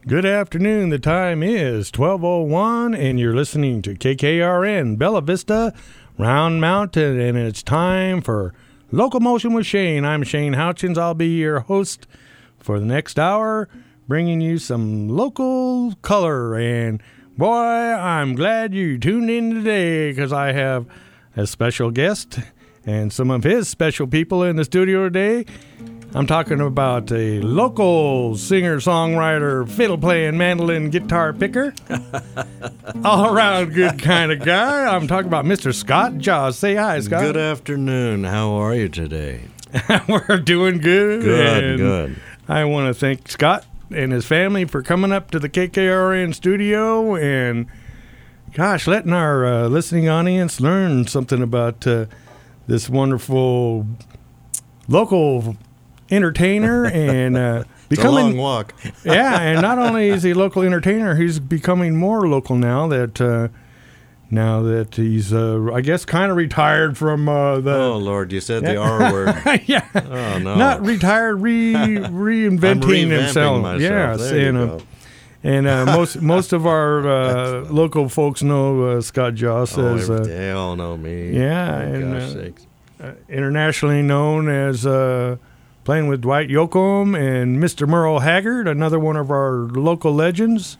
Good afternoon. The time is 12:01, and you're listening to KKRN Bella Vista, Round Mountain, and it's time for Local Motion with Shane. I'm Shane Houchins. I'll be your host for the next hour, bringing you some local color. And boy, I'm glad you tuned in today because I have a special guest and some of his special people in the studio today. I'm talking about a local singer-songwriter, fiddle-playing, mandolin, guitar picker, all-around good kind of guy. I'm talking about Mr. Scott Joss. Say hi, Scott. Good afternoon. How are you today? We're doing good. Good. I want to thank Scott and his family for coming up to the KKRN studio and, gosh, letting our listening audience learn something about this wonderful local entertainer and becoming it's a long walk. Yeah, and not only is he a local entertainer, he's becoming more local now that he's I guess kind of retired from the Oh Lord, you said the R word. Yeah. Oh no. Not retired, reinventing himself. Myself. Yes, there you go. And most of our local folks know Scott Joss as they all know me. Yeah, oh, and gosh sakes. Internationally known as playing with Dwight Yoakam and Mr. Merle Haggard, another one of our local legends.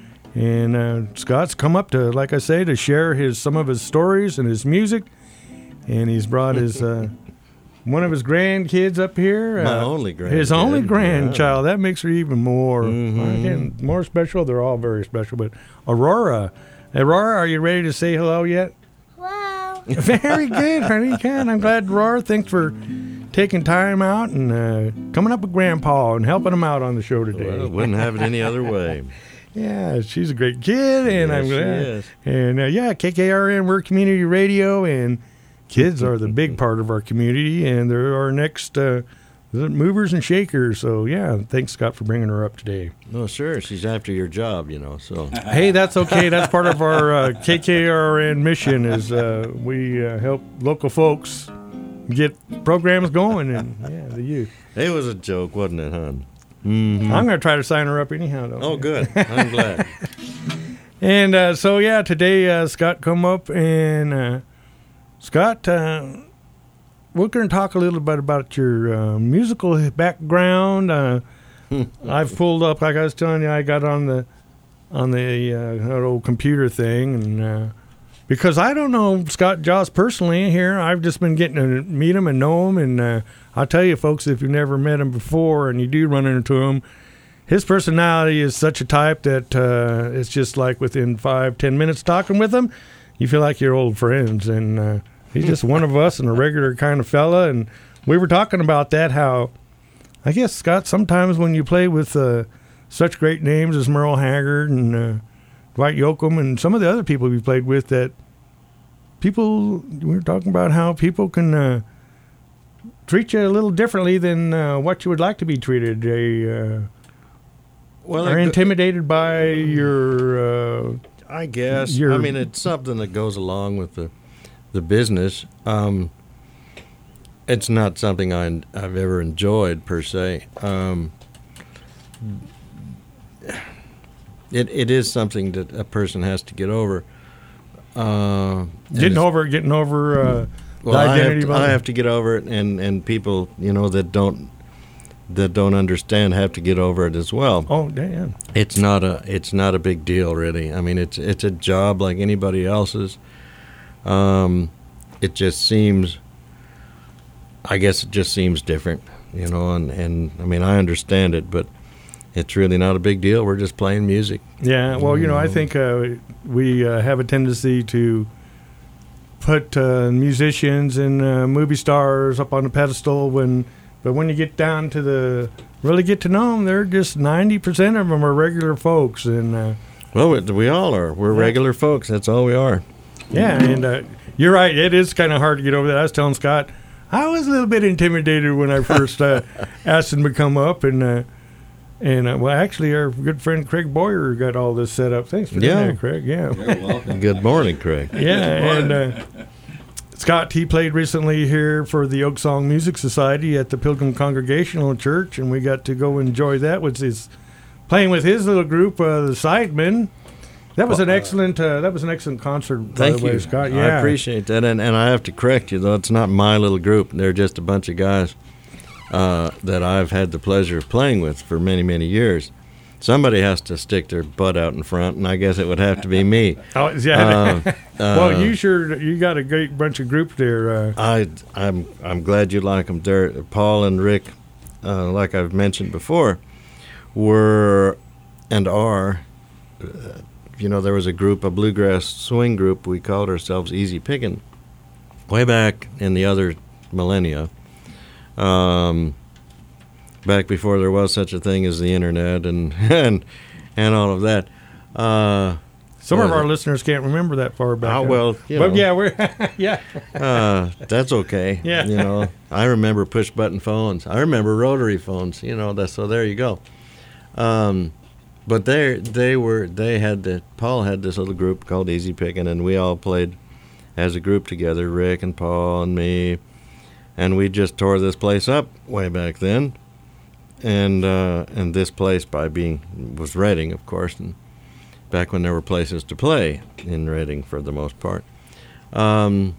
And Scott's come up to, like I say, to share some of his stories and his music. And he's brought his one of his grandkids up here. My only grandkid. His only grandchild. That makes her even more Mm-hmm. more special. They're all very special. But Aurora, are you ready to say hello yet? Wow. Very good, honey. Good. I'm glad, Aurora. Thanks for taking time out and coming up with Grandpa and helping him out on the show today. Well, wouldn't have it any other way. Yeah, she's a great kid, and Yes, I'm glad. she is. And KKRN, we're community radio, and kids are the big part of our community, and they're our next movers and shakers. So, yeah, thanks, Scott, for bringing her up today. No, sure. She's after your job, so. Hey, that's okay. That's part of our KKRN mission is we help local folks get programs going, and, the youth. It was a joke, wasn't it, hon? I'm going to try to sign her up anyhow, though. Oh, good. I'm glad. And today Scott come up, and Scott, we're going to talk a little bit about your musical background. I've pulled up, like I was telling you, I got on the old computer thing, and because I don't know Scott Joss personally here, I've just been getting to meet him and know him, and I'll tell you, folks, if you've never met him before and you do run into him, his personality is such a type that it's just like within 5-10 minutes talking with him, you feel like you're old friends, and he's just one of us and a regular kind of fella. And we were talking about that, how I guess, Scott, sometimes when you play with such great names as Merle Haggard and Dwight Yoakam and some of the other people we played with, that we were talking about how people can treat you a little differently than what you would like to be treated. They are intimidated by your... I guess. I mean, it's something that goes along with the business. It's not something I've ever enjoyed, per se. It is something that a person has to get over. Getting over well, identity. I have to get over it, and people that don't understand have to get over it as well. Oh, damn! It's not a big deal, really. I mean, it's a job like anybody else's. It just seems. I guess it just seems different, and I mean, I understand it, but it's really not a big deal. We're just playing music. Yeah, well, I think we have a tendency to put musicians and movie stars up on a pedestal, but when you get down to really get to know them, they're just 90% of them are regular folks. And well, we all are. We're regular folks. That's all we are. Yeah, and you're right. It is kind of hard to get over that. I was telling Scott, I was a little bit intimidated when I first asked him to come up, and well, actually, our good friend Craig Boyer got all this set up. Thanks for doing that, Craig. Yeah. You're welcome. Good morning, Craig. Yeah, and Scott, he played recently here for the Oak Song Music Society at the Pilgrim Congregational Church, and we got to go enjoy that with his playing with his little group, the Sidemen. That was an excellent concert, by Thank the way, you, Scott. I Yeah, appreciate that, and I have to correct you though. It's not my little group. They're just a bunch of guys that I've had the pleasure of playing with for many, many years. Somebody has to stick their butt out in front, and I guess it would have to be me. Oh, yeah. Well, you got a great bunch of group there. I'm glad you like them. Paul and Rick, like I've mentioned before, were and are. There was a group, a bluegrass swing group. We called ourselves Easy Pickin', way back in the other millennia. Back before there was such a thing as the internet and all of that. Some of our listeners can't remember that far back. Well, but yeah, we're yeah. That's okay. Yeah. I remember push button phones. I remember rotary phones. So there you go. But Paul had this little group called Easy Pickin', and we all played as a group together, Rick and Paul and me, and we just tore this place up way back then. And this place was Reading, of course, and back when there were places to play in Reading for the most part. And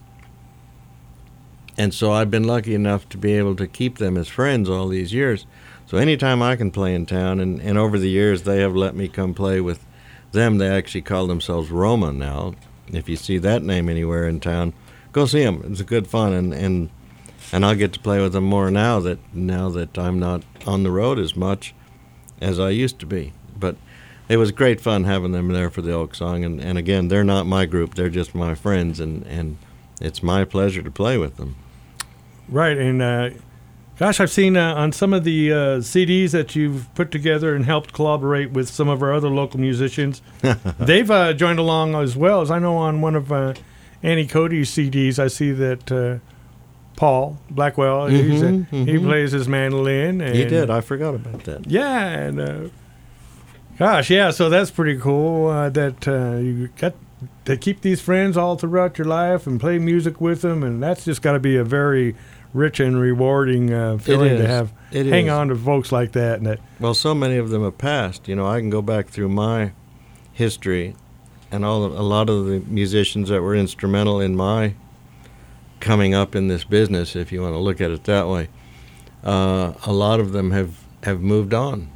so I've been lucky enough to be able to keep them as friends all these years. So anytime I can play in town, and over the years they have let me come play with them. They actually call themselves Roma now. If you see that name anywhere in town, go see them. It's good fun, and I'll get to play with them more now that I'm not on the road as much as I used to be. But it was great fun having them there for the Oak Song, and again, they're not my group. They're just my friends, and it's my pleasure to play with them. Right, and gosh, I've seen on some of the CDs that you've put together and helped collaborate with some of our other local musicians. They've joined along as well. As I know on one of Annie Cody's CDs, I see that Paul Blackwell, he plays his mandolin. And, he did. I forgot about that. Yeah, and gosh, yeah, so that's pretty cool that you got to keep these friends all throughout your life and play music with them, and that's just got to be a very rich and rewarding feeling to have. Hang on to folks like that. Well, so many of them have passed. I can go back through my history, and a lot of the musicians that were instrumental in my coming up in this business, if you want to look at it that way. A lot of them have moved on,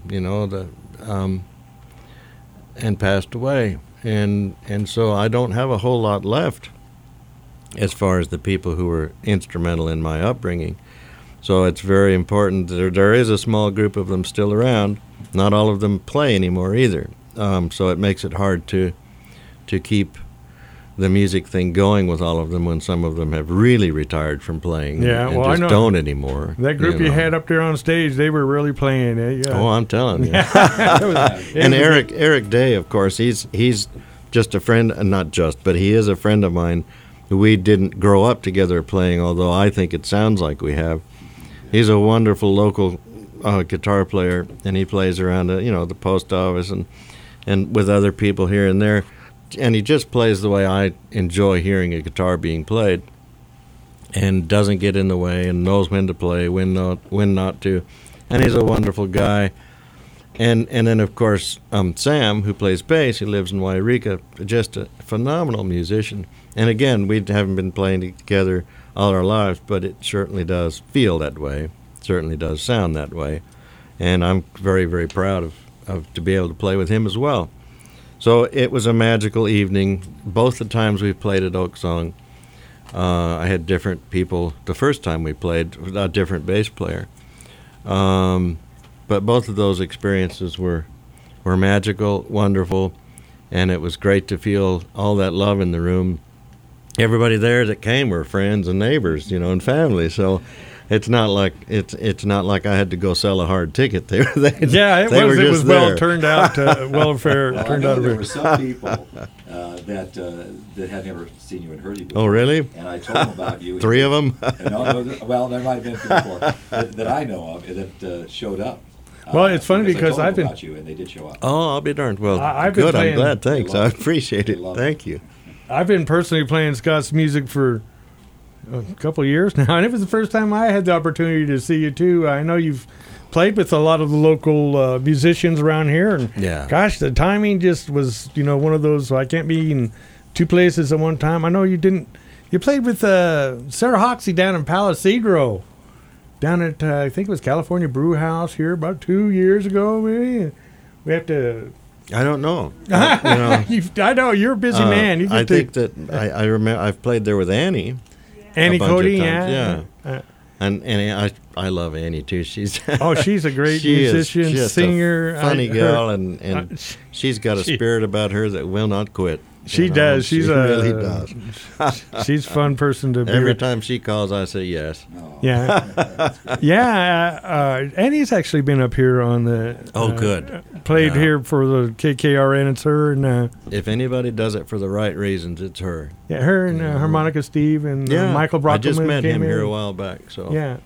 and passed away, and so I don't have a whole lot left as far as the people who were instrumental in my upbringing. So it's very important. There is a small group of them still around. Not all of them play anymore either. So it makes it hard to keep the music thing going with all of them when some of them have really retired from playing. Yeah, and well, just I know don't anymore. That group you had up there on stage, they were really playing. Oh, I'm telling you. And Eric Day, of course, he's just a friend, not just, but he is a friend of mine. We didn't grow up together playing, although I think it sounds like we have. He's a wonderful local guitar player, and he plays around the post office and with other people here and there. And he just plays the way I enjoy hearing a guitar being played, and doesn't get in the way, and knows when to play, when not to. And he's a wonderful guy. And then, of course, Sam, who plays bass, who lives in Wairika, just a phenomenal musician. And again, we haven't been playing together all our lives, but it certainly does feel that way, certainly does sound that way. And I'm very, very proud of to be able to play with him as well. So it was a magical evening. Both the times we played at Oak Song, I had different people. The first time we played, a different bass player. But both of those experiences were magical, wonderful, and it was great to feel all that love in the room. Everybody there that came were friends and neighbors, and family. So it's not like I had to go sell a hard ticket. It was well turned out. There were some people that had never seen you and heard you before. Oh, really? And I told them about you. 3 of them? Well, there might have been 3 or 4 that I know of that showed up. Well, it's funny because I've been about you, and they did show up. Oh, I'll be darned. Well, I've good. Been I'm glad. Thanks. I appreciate it. Thank Thank you. I've been personally playing Scott's music for a couple of years now, and it was the first time I had the opportunity to see you too. I know you've played with a lot of the local musicians around here, and gosh, the timing just was, one of those. I can't be in two places at one time. I know you didn't. You played with Sarah Hoxie down in Palisadro, down at I think it was California Brew House here about 2 years ago. Maybe we have to. I don't know. I know you're a busy man. I think that I remember I've played there with Annie. Annie Cody, yeah. And I love Annie too. She's she's a great musician, is just singer, a funny girl, and she's got a spirit about her that will not quit. She does. She really does. She's a fun person to be. Every time she calls, I say yes. Yeah, yeah. Annie's actually been up here on the. Good. Played here for the KKRN. It's her and. If anybody does it for the right reasons, it's her. Yeah, her and Harmonica Steve and Michael Brockman. I just met him here a while back. So yeah.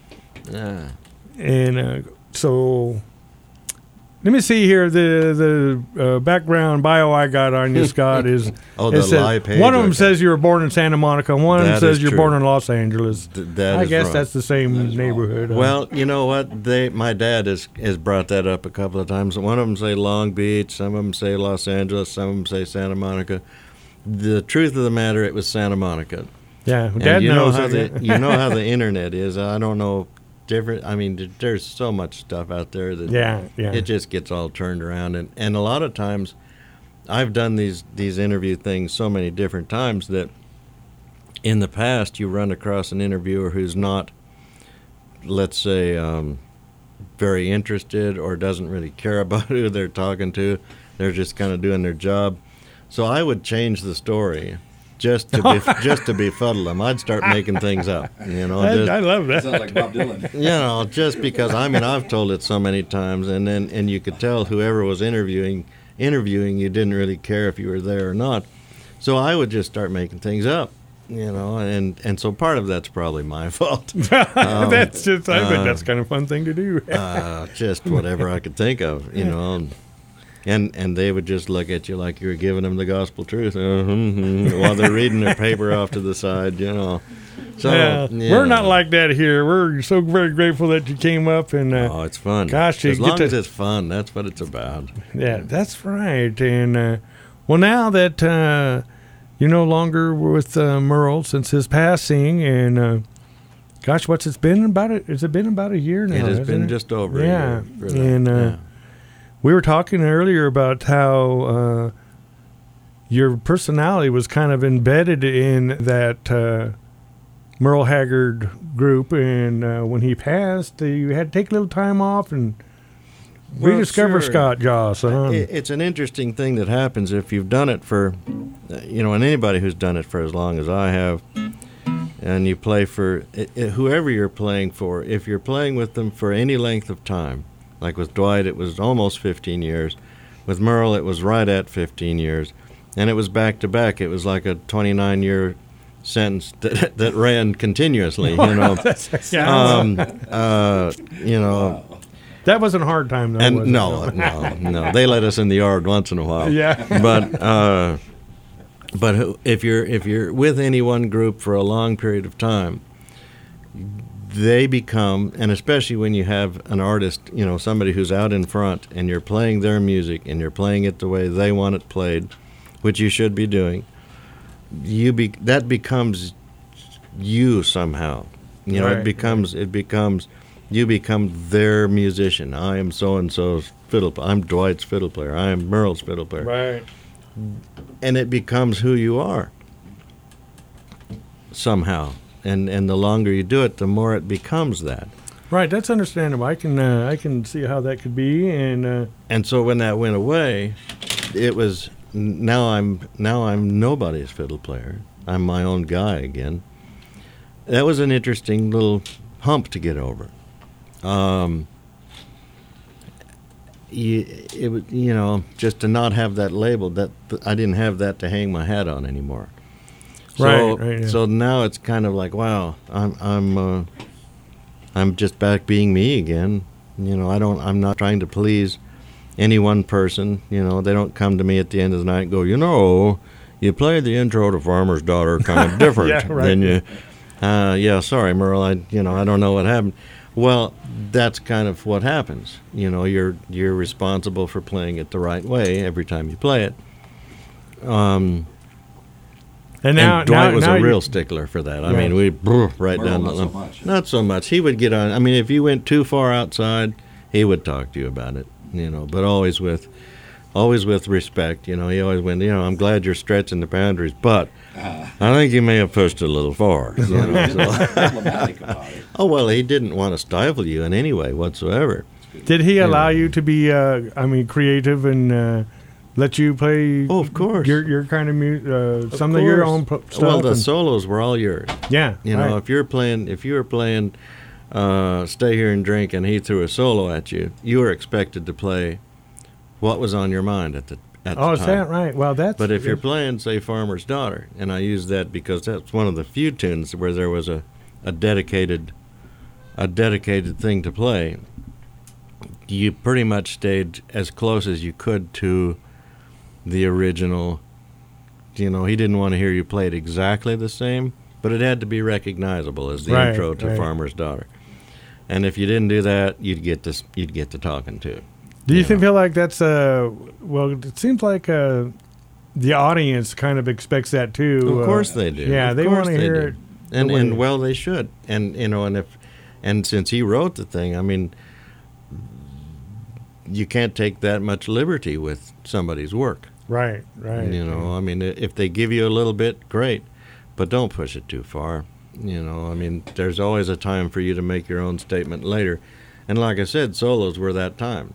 And so. Let me see here. The background bio I got on you, Scott, is live page. One of them says you were born in Santa Monica. One of them says you're born in Los Angeles. I guess wrong. That's the same neighborhood. Well, you know what? My dad has brought that up a couple of times. One of them say Long Beach. Some of them say Los Angeles. Some of them say Santa Monica. The truth of the matter, it was Santa Monica. Yeah, Dad knows. You know how the internet is. I don't know. Different. I mean, there's so much stuff out there that it just gets all turned around, and a lot of times, I've done these interview things so many different times that in the past you run across an interviewer who's not, let's say, very interested or doesn't really care about who they're talking to. They're just kind of doing their job. So I would change the story. Just to befuddle them, I'd start making things up. I love that. Sounds like Bob Dylan. Just because I've told it so many times, and you could tell whoever was interviewing, you didn't really care if you were there or not. So I would just start making things up, and so part of that's probably my fault. That's just. I think that's kind of a fun thing to do. Just whatever I could think of, And they would just look at you like you were giving them the gospel truth while they're reading their paper off to the side, So we're not like that here. We're so very grateful that you came up and. It's fun. Gosh, as long as it's fun, that's what it's about. Yeah, that's right. And now that you're no longer with Merle since his passing, and gosh, what's it been about? Has it been about a year now? It has been just over a year. For that. And. We were talking earlier about how your personality was kind of embedded in that Merle Haggard group, and when he passed, you had to take a little time off and rediscover Scott Joss. It's an interesting thing that happens if you've done it for, and anybody who's done it for as long as I have, and you play for whoever you're playing for, if you're playing with them for any length of time. Like with Dwight, it was almost 15 years. With Merle, it was right at 15 years. And it was back-to-back. It was like a 29-year sentence that ran continuously, Wow. That wasn't a hard time, though, and no. They let us in the yard once in a while. Yeah. But if you're with any one group for a long period of time, they become, and especially when you have an artist, somebody who's out in front and you're playing their music and you're playing it the way they want it played, which you should be doing, that becomes you somehow. It becomes you become their musician. I am so-and-so's fiddle player. I'm Dwight's fiddle player. I am Merle's fiddle player. Right. And it becomes who you are somehow. And the longer you do it, the more it becomes that. Right, that's understandable. I can see how that could be, and so when that went away, it was now I'm nobody's fiddle player. I'm my own guy again. That was an interesting little hump to get over. It was just to not have that label, that I didn't have that to hang my hat on anymore. So now it's kind of like, wow, I'm just back being me again. I'm not trying to please any one person. They don't come to me at the end of the night and go, you play the intro to Farmer's Daughter kind of different than you. Yeah, sorry, Merle. I don't know what happened. Well, that's kind of what happens. You're responsible for playing it the right way every time you play it. And Dwight was a real stickler for that. I mean, we right Merle, down the line. Not so much. He would get on. I mean, if you went too far outside, he would talk to you about it. But always with respect. He always went. I'm glad you're stretching the boundaries, but I think you may have pushed it a little far. Diplomatic about it. Oh well, he didn't want to stifle you in any way whatsoever. Did he allow you to be, creative and let you play? Oh, of course. Your kind of some of your own stuff. Well, the solos were all yours. Yeah. Right. If you were playing Stay Here and Drink, and he threw a solo at you, you were expected to play what was on your mind at the time. Oh, is that right? Well, that's. But if you're playing, say, Farmer's Daughter, and I use that because that's one of the few tunes where there was a dedicated thing to play, you pretty much stayed as close as you could to the original. He didn't want to hear you play it exactly the same, but it had to be recognizable as the intro to Farmer's Daughter. And if you didn't do that, you'd get to talking to it. Do you feel like that's well? It seems like the audience kind of expects that too. Of course they do. Yeah, they want to hear it. And well, they should. And since he wrote the thing, I mean, you can't take that much liberty with somebody's work. Right. I mean, if they give you a little bit, great, but don't push it too far. I mean, there's always a time for you to make your own statement later. And like I said, solos were that time.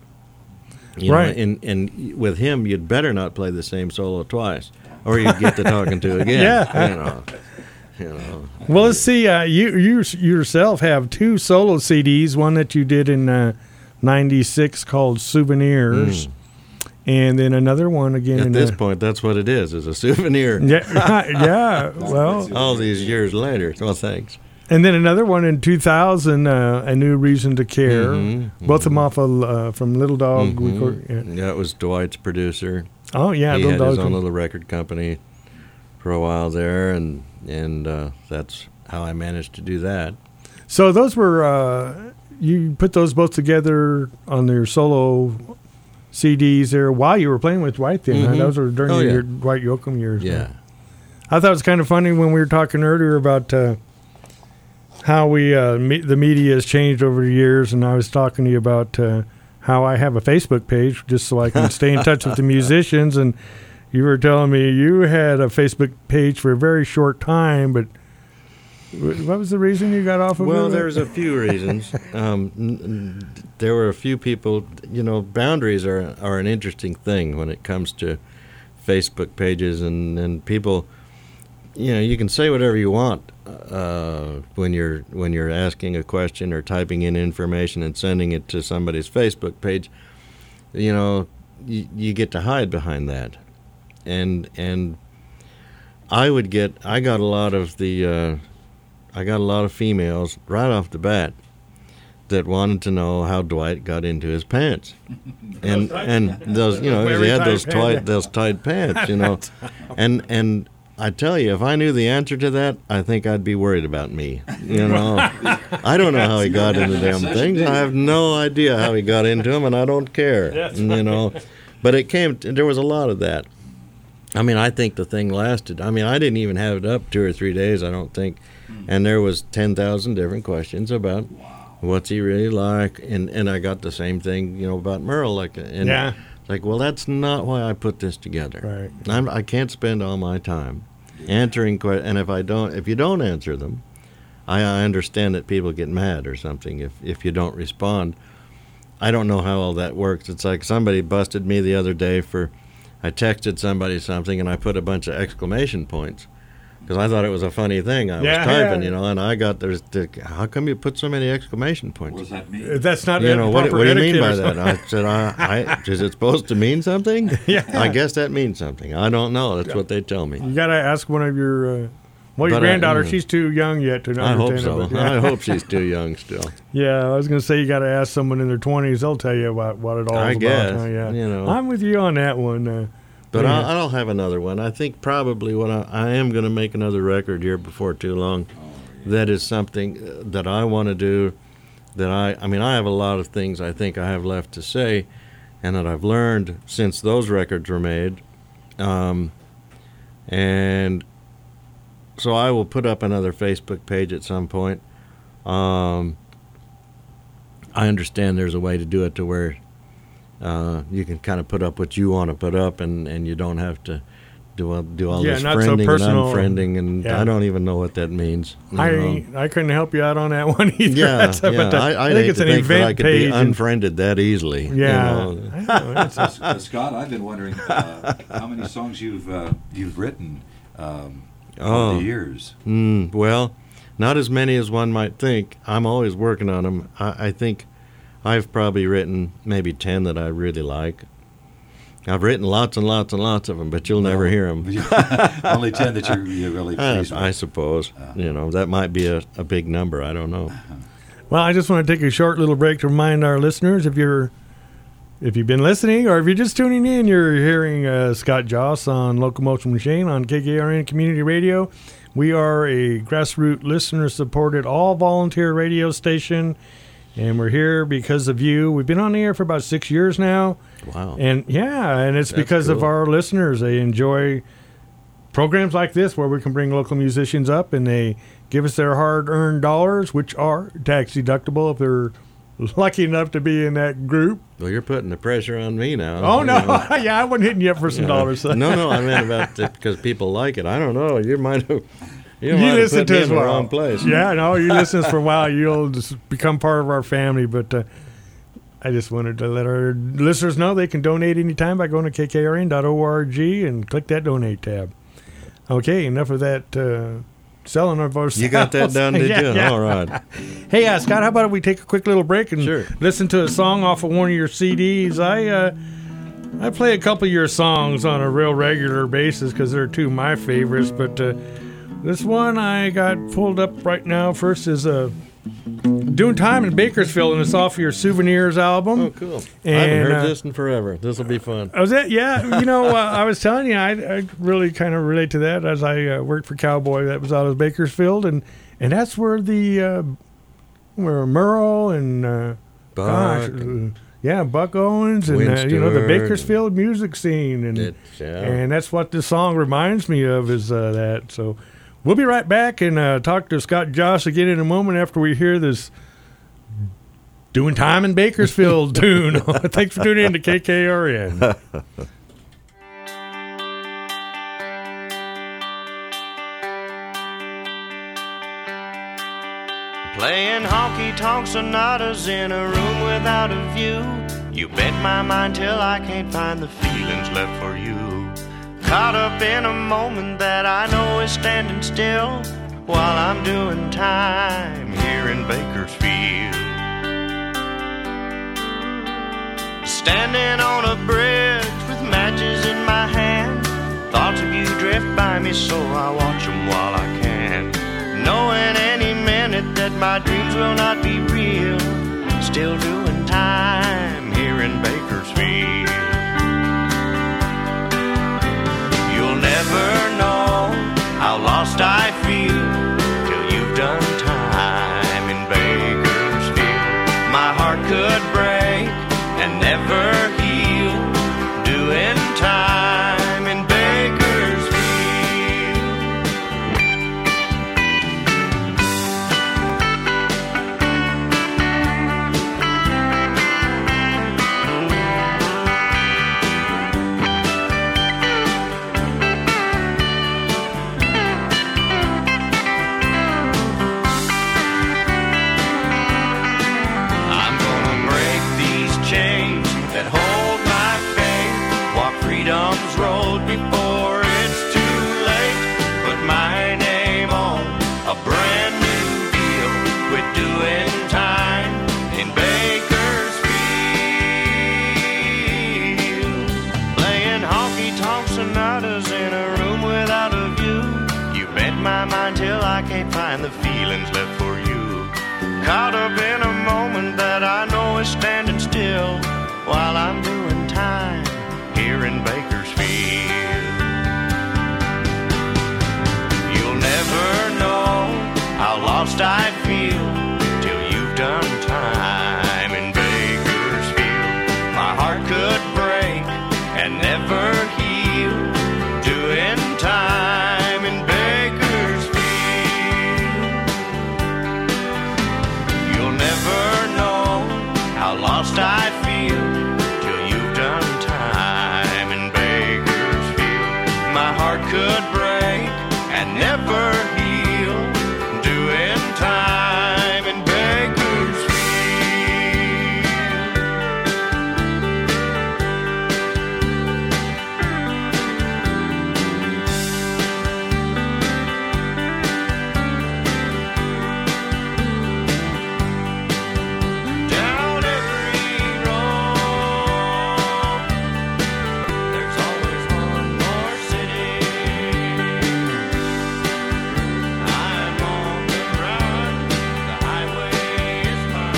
And with him, you'd better not play the same solo twice, or you'd get to talking to again. Yeah. Well, let's see. You yourself have 2 solo CDs. One that you did in '96 called Souvenirs, and then another one again. At this point, that's what it is a souvenir. Yeah. Well, all these years later. Well, thanks. And then another one in 2000, A New Reason to Care. Both of them off from Little Dog. That was Dwight's producer. Oh, yeah. He Little had Dog. his own little record company for a while there, and that's how I managed to do that. So those were, you put those both together on their solo CDs there while you were playing with Dwight then. Huh? Those were during your Dwight Yoakam years. Yeah. I thought it was kind of funny when we were talking earlier about how the media has changed over the years, and I was talking to you about how I have a Facebook page just so I can stay in touch with the musicians, and you were telling me you had a Facebook page for a very short time, but what was the reason you got off of it? Well, there's a few reasons. There were a few people, boundaries are an interesting thing when it comes to Facebook pages, and people, you can say whatever you want when you're asking a question or typing in information and sending it to somebody's Facebook page. You get to hide behind that, and I got a lot of females right off the bat that wanted to know how Dwight got into his pants, and those he had those tight pants, and I tell you, if I knew the answer to that, I think I'd be worried about me. I don't know how he got into them things. I have no idea how he got into them, and I don't care. But there was a lot of that. I mean, I think the thing lasted. I mean, I didn't even have it up 2 or 3 days, I don't think. And there was 10,000 different questions about what's he really like, and I got the same thing, about Merle, like, well, that's not why I put this together. Right. I can't spend all my time answering questions, and if you don't answer them, I understand that people get mad or something if you don't respond. I don't know how all that works. It's like somebody busted me the other day I texted somebody something and I put a bunch of exclamation points because I thought it was a funny thing. I was typing, and I got how come you put so many exclamation points? What does that mean? That's not what do you mean by that? I said, is it supposed to mean something? Yeah. I guess that means something. I don't know. That's what they tell me. You got to ask one of your your granddaughter. She's too young yet to understand. I hope so. It, yeah. I hope she's too young still. Yeah, I was going to say you got to ask someone in their 20s. They'll tell you what it all is about. Guess, Yeah, I'm with you on that one. But I'll have another one. I think probably I am going to make another record here before too long that is something that I want to do. That I mean, I have a lot of things I think I have left to say, and that I've learned since those records were made. And so I will put up another Facebook page at some point. I understand there's a way to do it to where you can kind of put up what you want to put up, and you don't have to do all this friending and unfriending, and I don't even know what that means. I couldn't help you out on that one either. Yeah, I think it's an event I could page. Be unfriended that easily. Yeah. Scott, I've been wondering how many songs you've written over the years. Well, not as many as one might think. I'm always working on them. I think I've probably written maybe 10 that I really like. I've written lots and lots and lots of them, but you'll never hear them. Only 10 that you're really pleased with. I suppose. That might be a big number. I don't know. Well, I just want to take a short little break to remind our listeners, if you've been listening or if you're just tuning in, you're hearing Scott Joss on Locomotion Machine on KKRN Community Radio. We are a grassroots, listener-supported, all-volunteer radio station, and we're here because of you. We've been on the air for about 6 years now. Wow. And it's because of our listeners. They enjoy programs like this where we can bring local musicians up and they give us their hard-earned dollars, which are tax-deductible if they're lucky enough to be in that group. Well, you're putting the pressure on me now. Oh, no. Yeah, I wasn't hitting you up for some dollars. No, I meant about it because people like it. I don't know. You might have... You listen to us in the wrong place. Yeah, no, you listen to us for a while. You'll just become part of our family. But I just wanted to let our listeners know they can donate anytime by going to kkrn.org and click that donate tab. Okay, enough of that selling of ourselves. You got that done, did you? Yeah. All right. Hey, Scott, how about we take a quick little break and listen to a song off of one of your CDs? I play a couple of your songs on a real regular basis because they're two of my favorites, but this one I got pulled up right now. First is Doing Time in Bakersfield, and it's off your Souvenirs album. Oh, cool. And, I haven't heard this in forever. This will be fun. Was it? Yeah. I was telling you, I really kind of relate to that as I worked for Cowboy. That was out of Bakersfield, and that's where where Merle and Buck. Buck Owens and the Bakersfield music scene, and that's what this song reminds me of is that. So we'll be right back and talk to Scott Joss again in a moment after we hear this Doing Time in Bakersfield tune. Thanks for tuning in to KKRN. Playing honky-tonk sonatas in a room without a view. You bent my mind till I can't find the feelings left for you. Caught up in a moment that I know is standing still while I'm doing time here in Bakersfield. Standing on a bridge with matches in my hand, thoughts of you drift by me so I watch them while I can. Knowing any minute that my dreams will not be real, still doing time here in Bakersfield. You'll never know how lost I feel till you've done time in Bakersfield. My heart could break and never heal, doing time in Bakersfield. Freedom's road before it's too late. Put my name on a brand new deal. Quit doing time in Bakersfield. Playing honky-tonk sonatas in a room without a view. You bent my mind till I can't find the feelings left for you. Caught up in a moment that I know is standing still while I'm doing time here in Bakersfield. You'll never know how lost lost I feel till you've done time in Bakersfield. My heart could break and never heal, doing time in Bakersfield. Down every road, there's always one more city. I'm on the run, the highway is my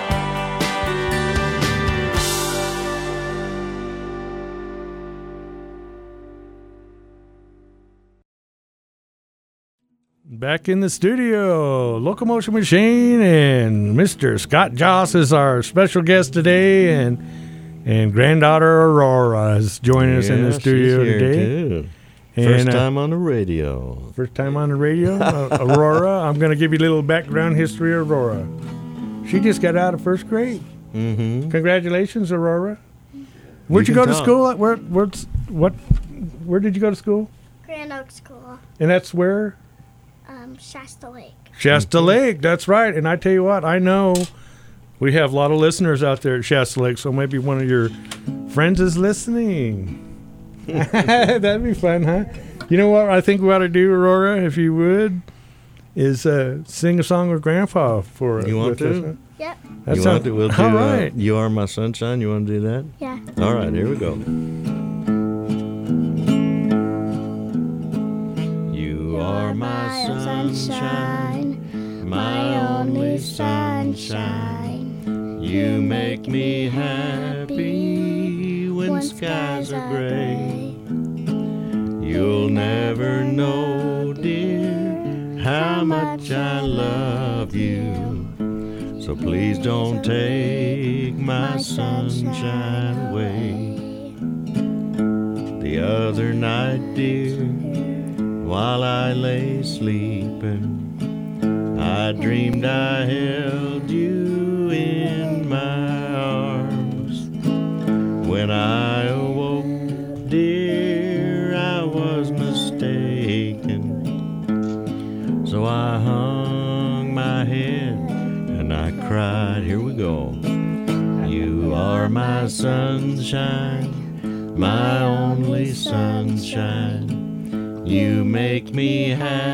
Back in the studio, Locomotion Machine, and Mr. Scott Joss is our special guest today, and granddaughter Aurora is joining us in the studio she's here today. too. And, First time on the radio. First time on the radio, Aurora. I'm going to give you a little background history of Aurora. She just got out of first grade. Mm-hmm. Congratulations, Aurora. Where'd you can go to talk. school? At? Where did you go to school? Grand Oak School, And that's where? Shasta Lake. Shasta Lake, that's right. And I tell you what, I know we have a lot of listeners out there at Shasta Lake, so maybe one of your friends is listening. That'd be fun, huh? You know what I think we ought to do, Aurora, if you would, is sing a song with Grandpa for us. You want with to? us, huh? Yep. That You sounds- want to? We'll do all right. You Are My Sunshine. You want to do that? Yeah. All right, here we go. You are my sunshine, my only sunshine. You make me happy when skies are gray. You'll never know, dear, how much I love you. So please don't take my sunshine away. The other night, dear, while I lay sleeping, I dreamed I held you in my arms. When I awoke, dear, I was mistaken. So I hung my head and I cried. Here we go. You are my sunshine, my only sunshine. You make me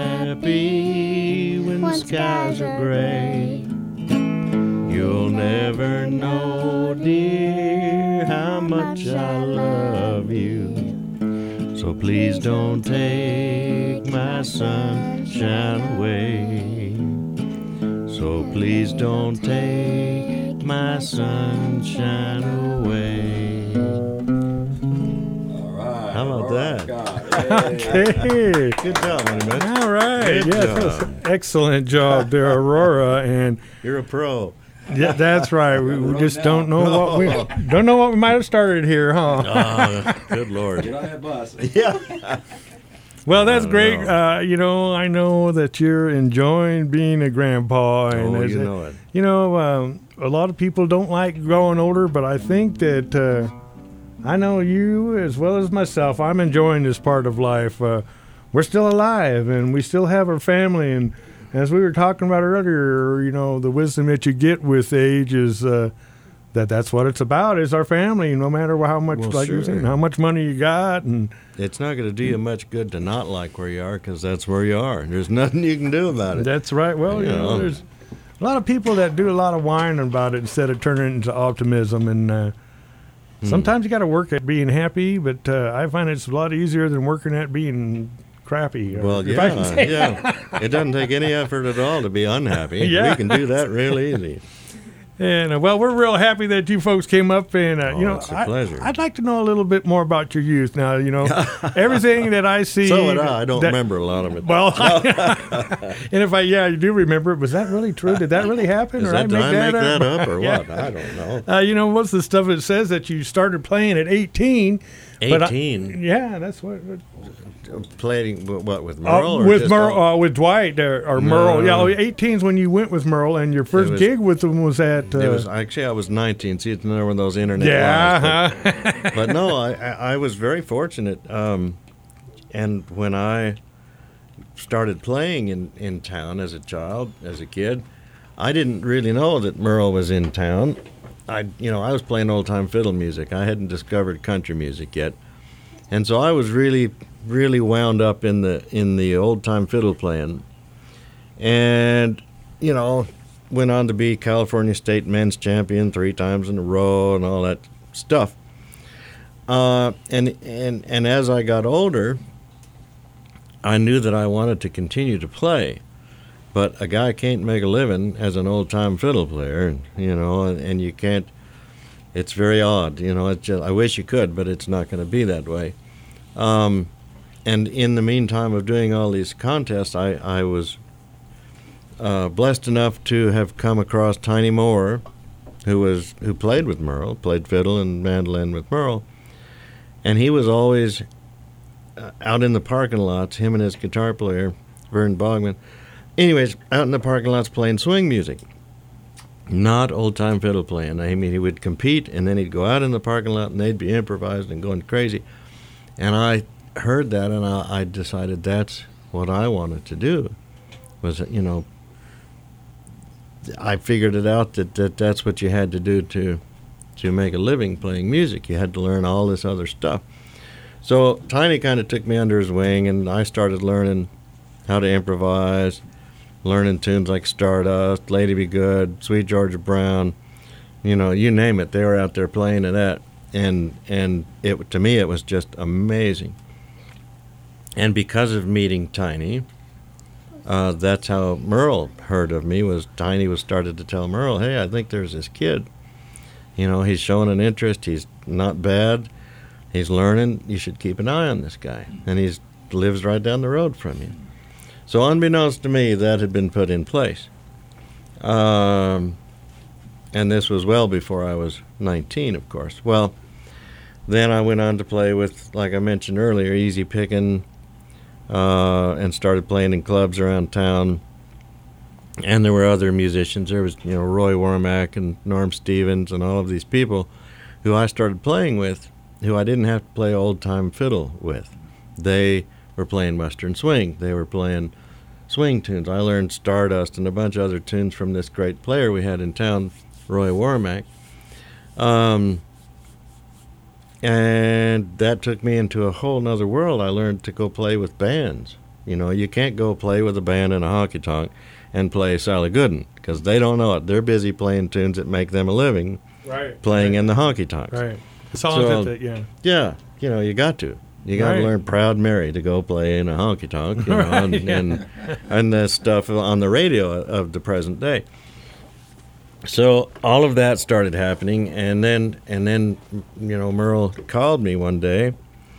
happy when skies are gray. You'll never know, dear, how much I love you. So please don't take my sunshine away. So please don't take my sunshine away. All right. How about that? Okay. Good job, Money Man. All right. Good Yes, job. that's an excellent job there, Aurora. And You're a pro. yeah, that's right. We just don't know what we might have started here, huh? Oh, good Lord. Get on that bus. Yeah. Well, that's don't great. know. I know that you're enjoying being a grandpa, and Oh, as you a- know it. a lot of people don't like growing older, but I think that I know you as well as myself. I'm enjoying this part of life. We're still alive, and we still have our family. And as we were talking about earlier, the wisdom that you get with age is that's what it's about, is our family. No matter how much, Well, like you were sure. saying, how much money you got, and It's not going to do you much good to not like where you are, because that's where you are. There's nothing you can do about it. that's right. Well, Yeah. there's a lot of people that do a lot of whining about it instead of turning it into optimism. And sometimes you got to work at being happy, but I find it's a lot easier than working at being crappy. Well, if I can say yeah. It doesn't take any effort at all to be unhappy. Yeah. We can do that real easy. And well, we're real happy that you folks came up, and it's a pleasure. I'd like to know a little bit more about your youth. Now, everything that I see. So would I. I don't that- remember a lot of it. Well, and if you do remember it, was that really true? Did that really happen, Is or that, did I make that up or Yeah. what? I don't know. What's the stuff that says that you started playing at 18? but 18? Yeah, that's what. Playing what, with Merle? or with just Merle, all- with Dwight or No. Merle. Yeah, 18 is when you went with Merle, and your first was- gig with him was at that? It was actually I was 19. See, it's another one of those internet yeah. lies. But no, I was very fortunate. And when I started playing in town as a child, as a kid, I didn't really know that Merle was in town. I was playing old-time fiddle music. I hadn't discovered country music yet. And so I was really, really wound up in the old-time fiddle playing. And, went on to be California State Men's Champion 3 times in a row and all that stuff. And as I got older, I knew that I wanted to continue to play. But a guy can't make a living as an old-time fiddle player, and you can't. It's very odd, It's just, I wish you could, but it's not going to be that way. And in the meantime of doing all these contests, I was blessed enough to have come across Tiny Moore, who played with Merle, played fiddle and mandolin with Merle, and he was always out in the parking lots. Him and his guitar player, Vern Bogman. Anyways, out in the parking lots playing swing music, not old-time fiddle playing. I mean, he would compete, and then he'd go out in the parking lot, and they'd be improvising and going crazy. And I heard that, and I decided that's what I wanted to do. I figured it out that's what you had to do to make a living playing music. You had to learn all this other stuff. So Tiny kind of took me under his wing, and I started learning how to improvise, learning tunes like Stardust, Lady Be Good, Sweet Georgia Brown, you name it. They were out there playing it at, and to me it was just amazing. And because of meeting Tiny, that's how Merle heard of me. Tiny was started to tell Merle, hey, I think there's this kid. He's showing an interest. He's not bad. He's learning. You should keep an eye on this guy. And he lives right down the road from you. So unbeknownst to me, that had been put in place. And this was well before I was 19, of course. Well, then I went on to play with, like I mentioned earlier, Easy Pickin', and started playing in clubs around town. And there were other musicians. There was, Roy Wormack and Norm Stevens and all of these people who I started playing with, who I didn't have to play old-time fiddle with. They were playing Western swing. They were playing swing tunes. I learned Stardust and a bunch of other tunes from this great player we had in town, Roy Wormack. And that took me into a whole nother world. I learned to go play with bands. You can't go play with a band in a honky-tonk and play Sally Gooden, because they don't know it. They're busy playing tunes that make them a living, right, playing in the honky-tonks. Right. Songs yeah. Yeah, you got to. You got to learn Proud Mary to go play in a honky-tonk, and the stuff on the radio of the present day. So all of that started happening, and then Merle called me one day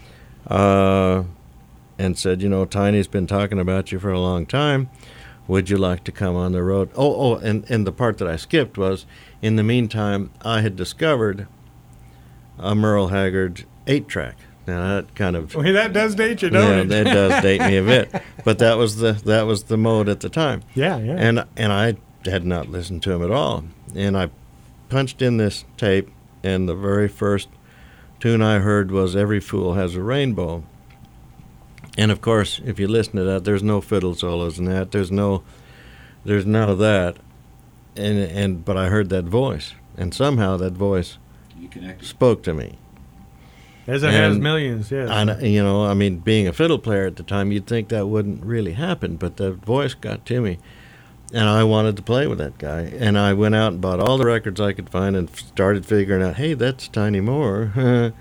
and said, Tiny's been talking about you for a long time. Would you like to come on the road? And the part that I skipped was, in the meantime, I had discovered a Merle Haggard 8-track. Now that kind of that does date you, don't it? Yeah, that does date me a bit. But that was the mode at the time. Yeah. And I had not listened to him at all. And I punched in this tape, and the very first tune I heard was "Every Fool Has a Rainbow." And of course, if you listen to that, there's no fiddle solos in that. There's none of that. But I heard that voice, and somehow that voice spoke to me. As it has millions, yes. Being a fiddle player at the time, you'd think that wouldn't really happen, but the voice got to me, and I wanted to play with that guy. And I went out and bought all the records I could find and started figuring out, hey, that's Tiny Moore.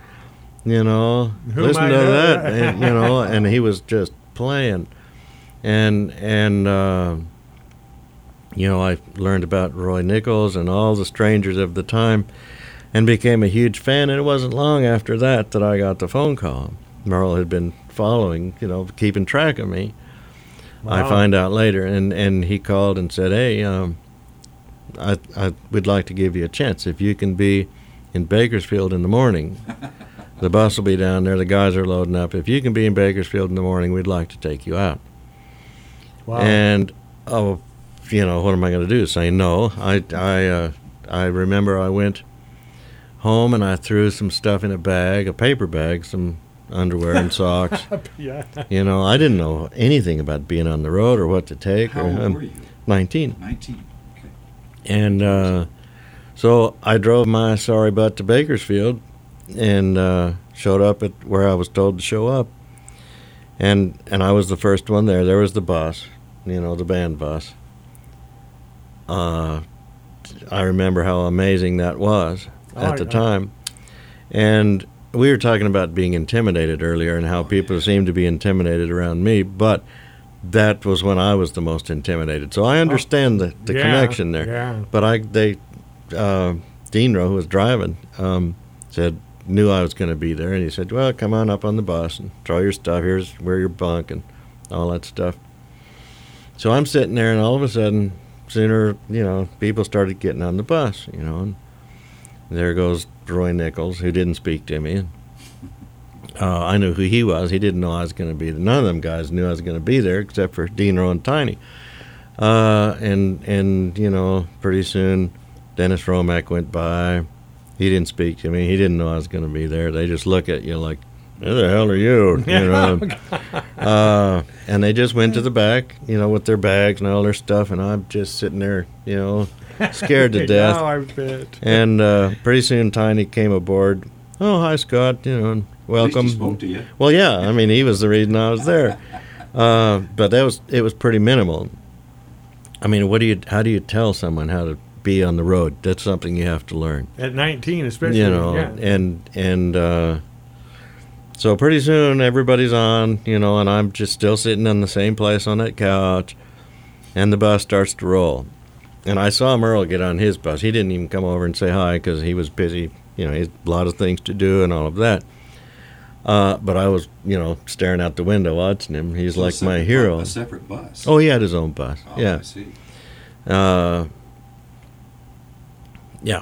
Listen to that. And he was just playing. And I learned about Roy Nichols and all the strangers of the time, and became a huge fan. And it wasn't long after that I got the phone call. Merle had been following, keeping track of me. Wow. I find out later, and he called and said, hey, I would like to give you a chance. If you can be in Bakersfield in the morning, the bus will be down there, the guys are loading up. If you can be in Bakersfield in the morning, we'd like to take you out. Wow. And, what am I going to do? Say no. I remember I went home and I threw some stuff in a paper bag, some underwear and socks. Yeah. You know, I didn't know anything about being on the road or what to take. How old were you? 19. 19. Okay. And so I drove my sorry butt to Bakersfield and showed up at where I was told to show up. And I was the first one there. There was the bus, you know, the band bus. I remember how amazing that was at the time. And we were talking about being intimidated earlier and how people seem to be intimidated around me, but that was when I was the most intimidated. So I understand the connection there. Yeah. But Deanro, who was driving, knew I was going to be there, and he said, well, come on up on the bus and throw your stuff. Here's where your bunk and all that stuff. So I'm sitting there, and all of a sudden, sooner, you know, people started getting on the bus, you know, and there goes Roy Nichols, who didn't speak to me. I knew who he was. He didn't know I was going to be there. None of them guys knew I was going to be there except for Deanro and Tiny. And you know, pretty soon Dennis Romack went by. He didn't speak to me. He didn't know I was going to be there. They just look at you like, who the hell are you? You know. And they just went to the back, you know, with their bags and all their stuff, and I'm just sitting there, you know, scared to death. Oh, I bet. And pretty soon Tiny came aboard. Oh, hi, Scott, you know, and welcome. At least he spoke to you. Well, yeah, I mean, he was the reason I was there. But it was pretty minimal. I mean, how do you tell someone how to be on the road? That's something you have to learn. At 19, especially. You know, and so pretty soon everybody's on, you know, and I'm just still sitting in the same place on that couch, and the bus starts to roll. And I saw Merle get on his bus. He didn't even come over and say hi because he was busy. You know, he had a lot of things to do and all of that. But I was, you know, staring out the window watching him. He's So like my hero. A separate bus. Oh, he had his own bus. Oh, Yeah. I see. Yeah.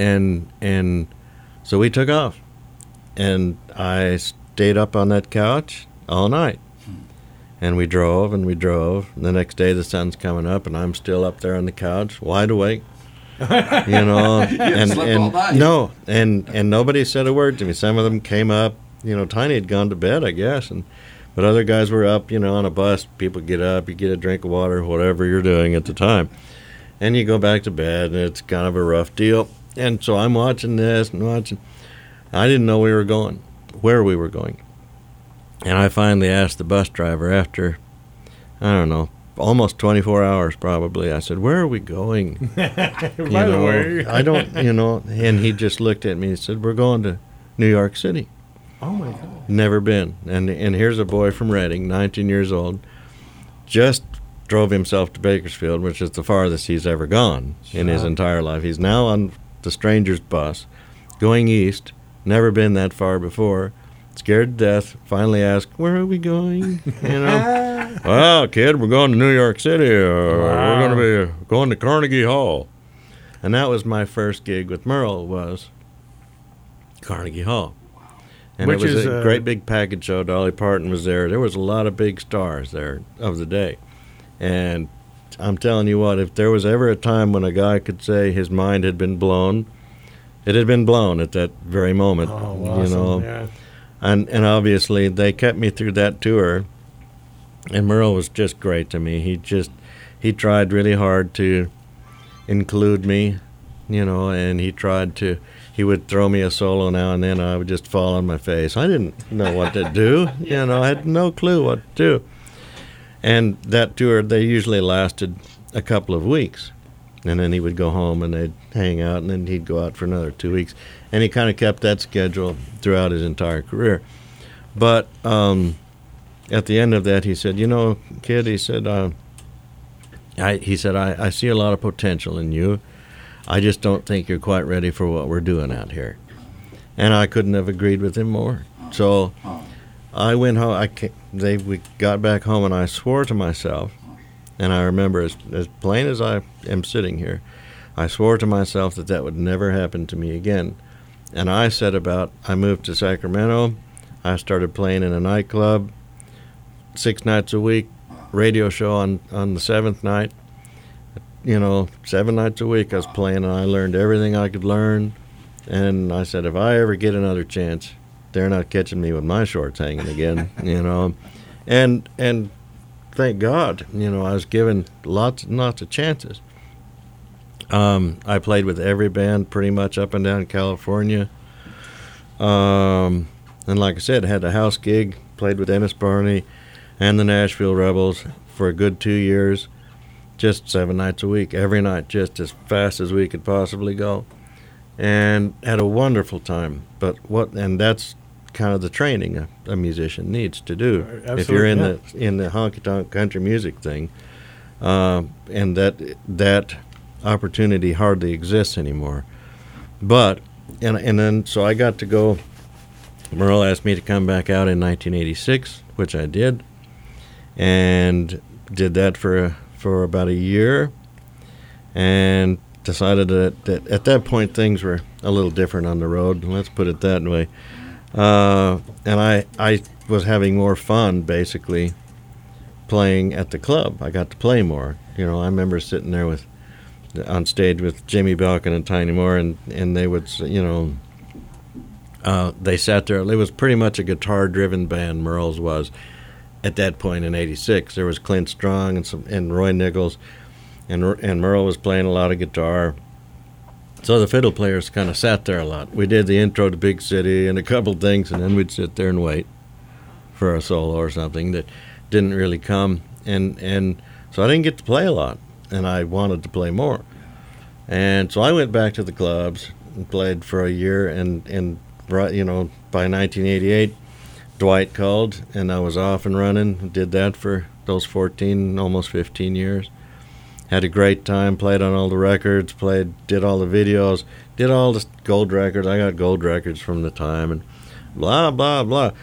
And so we took off. And I stayed up on that couch all night. And we drove and we drove. And the next day the sun's coming up and I'm still up there on the couch, wide awake. You know, and slept all night. no, and nobody said a word to me. Some of them came up, you know, Tiny had gone to bed, I guess, but other guys were up, you know, on a bus. People get up, you get a drink of water, whatever you're doing at the time, and you go back to bed, and it's kind of a rough deal. And so I'm watching this and watching. I didn't know where we were going, and I finally asked the bus driver after, I don't know, almost 24 hours probably. I said, where are we going? By the way. I don't, you know, and he just looked at me and said, we're going to New York City. Oh, my God. Never been. And here's a boy from Reading, 19 years old, just drove himself to Bakersfield, which is the farthest he's ever gone in his entire life. He's now on the stranger's bus, going east, never been that far before, scared to death, finally asked, where are we going? You know, well, kid, we're going to New York City. We're going to be going to Carnegie Hall. And that was my first gig with Merle, was Carnegie Hall. And Which it was is, a great big package show. Dolly Parton was there. There was a lot of big stars there of the day. And I'm telling you what, if there was ever a time when a guy could say his mind had been blown, it had been blown at that very moment. Oh, awesome. You know. Yeah. And obviously they kept me through that tour, and Merle was just great to me. He tried really hard to include me, you know, and he would throw me a solo now and then. I would just fall on my face. I didn't know what to do, you know, I had no clue what to do. And that tour, they usually lasted a couple of weeks. And then he would go home and they'd hang out, and then he'd go out for another 2 weeks. And he kind of kept that schedule throughout his entire career. But at the end of that, he said, you know, kid, he said, I see a lot of potential in you. I just don't think you're quite ready for what we're doing out here. And I couldn't have agreed with him more. So I went home. We got back home, and I swore to myself, and I remember as plain as I am sitting here, I swore to myself that would never happen to me again. And I moved to Sacramento. I started playing in a nightclub 6 nights a week, radio show on the 7th night, 7 nights a week I was playing, and I learned everything I could learn. And I said, if I ever get another chance, they're not catching me with my shorts hanging again, And thank God, I was given lots and lots of chances. I played with every band pretty much up and down California. And like I said, had a house gig, played with Dennis Barney and the Nashville Rebels for a good 2 years, just 7 nights a week, every night, just as fast as we could possibly go, and had a wonderful time. And that's kind of the training a musician needs to do. Absolutely, if you're in the honky tonk country music thing, and that opportunity hardly exists anymore. But and then so I got to go. Merle asked me to come back out in 1986, which I did, and did that for about a year, and decided that at that point things were a little different on the road. Let's put it that way. And I was having more fun, basically, playing at the club. I got to play more. I remember sitting there on stage with Jimmy Balkin and Tiny Moore, and they would, they sat there. It was pretty much a guitar-driven band, Merle's was. At that point in '86, there was Clint Strong and Roy Nichols, and Merle was playing a lot of guitar. So the fiddle players kind of sat there a lot. We did the intro to Big City and a couple things, and then we'd sit there and wait for a solo or something that didn't really come. And so I didn't get to play a lot, and I wanted to play more. And so I went back to the clubs and played for a year, and by 1988, Dwight called, and I was off and running. Did that for those 14, almost 15 years. Had a great time, played on all the records, did all the videos, did all the gold records. I got gold records from the time, and blah, blah, blah.